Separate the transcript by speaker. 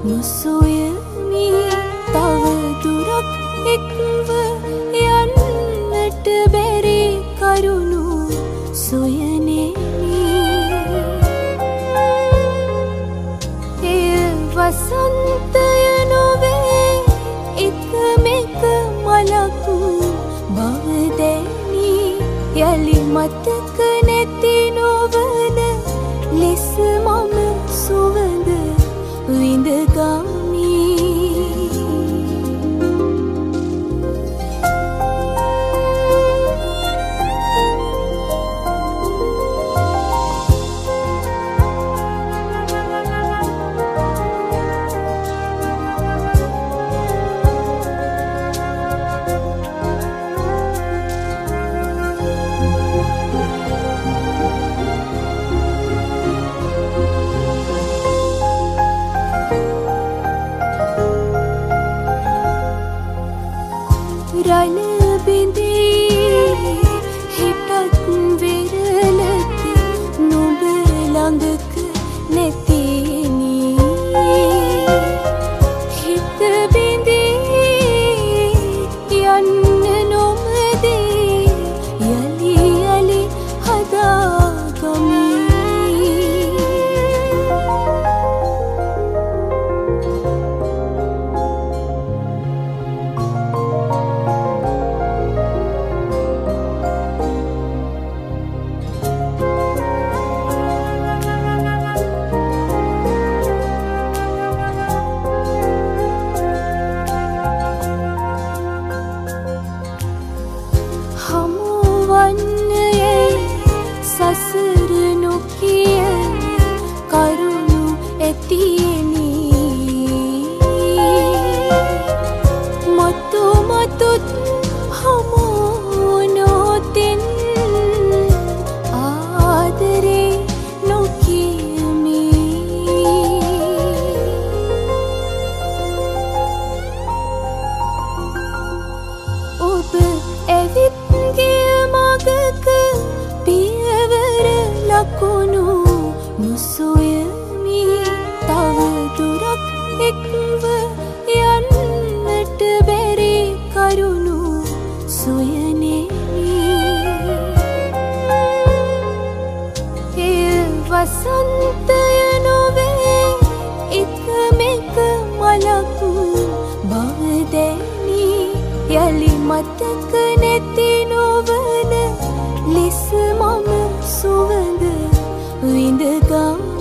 Speaker 1: නොසොයමි තව දුරක් එක්ව යන්නට බැරි කරුණු සොයනෙමි. එය වසන්තය නොවේ එකමෙක මලක් බව දැනි යලි මතක නැති නොවන ලෙස මම සුවඳ විඳගමි. රළ බිඳී හිටත් විරලක නුඹ ළඟක නැතිනි. හිත බිඳී යන්න නොමදී යලි යලි හදාගමි. හමුවන්නේ සසර නොකිය කරුණු ඇතියෙනි. මතු මතුත් හමු නොතින් ආදරේ නොකියමි. ඔබ ඇවිත් මගක පියවර ලකුණු නොසොයමි තව දුරක් එක්ව යන්නට බැරි කරුණු සොයනෙමි. එය වසන්තය නොවේ එකමෙක මලක් බව දැනි යලි මතක නැති නොවන ලෙස මම සුවඳ විඳගමි.